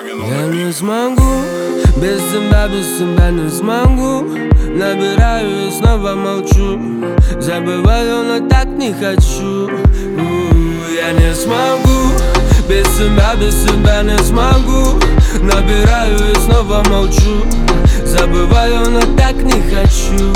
Я не смогу, без тебя не смогу. Набираю и снова молчу. Забываю, но так не хочу. Я не смогу, без тебя не смогу. Набираю и снова молчу. Забываю, но так не хочу.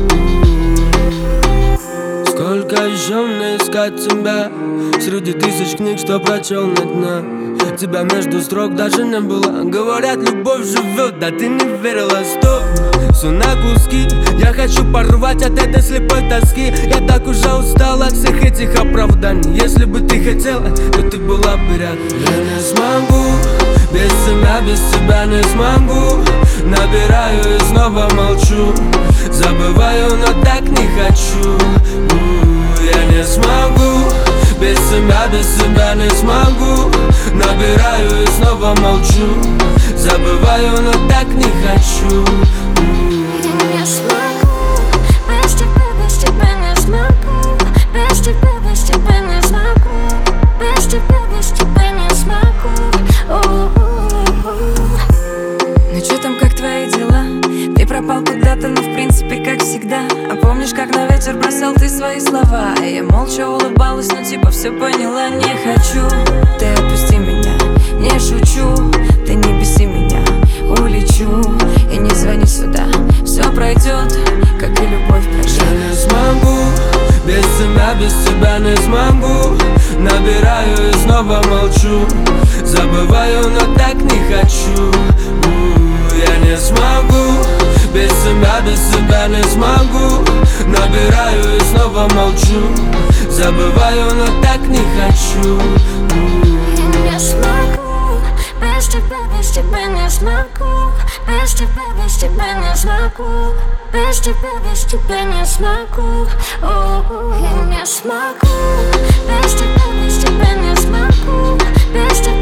Сколько еще мне искать тебя среди тысяч книг, что прочел на дне? Тебя между строк даже не было. Говорят, любовь живет, да ты не верила. Стоп, все на куски. Я хочу порвать от этой слепой тоски. Я так уже устал от всех этих оправданий. Если бы ты хотела, то ты была бы рядом. Я не смогу, без тебя не смогу. Набираю и снова молчу. Забываю, но так не хочу. Я не смогу, без тебя не смогу. Набираю и снова молчу. Забываю, но так не хочу. Я не смогу, без тебя не смогу. Без тебя не смогу. Без тебя не смогу. Ну чё там, как твои дела? Ты пропал куда-то, но в принципе как всегда. А помнишь, как на ветер бросал ты свои слова? Я молча улыбалась, но типа все поняла. Не хочу, ты отпусти меня. Не шучу, ты не беси меня. Улечу и не звони сюда. Все пройдет, как и любовь прошла. Я не смогу, без тебя не смогу. Набираю и снова молчу. Забываю, но так не хочу. Я не смогу, без тебя не смогу. Набираю и снова молчу. Забываю, но так не хочу. Я не смогу, без тебя не смогу. Без тебя не смогу. Без тебя не смогу. Я не смогу, без тебя не смогу. Без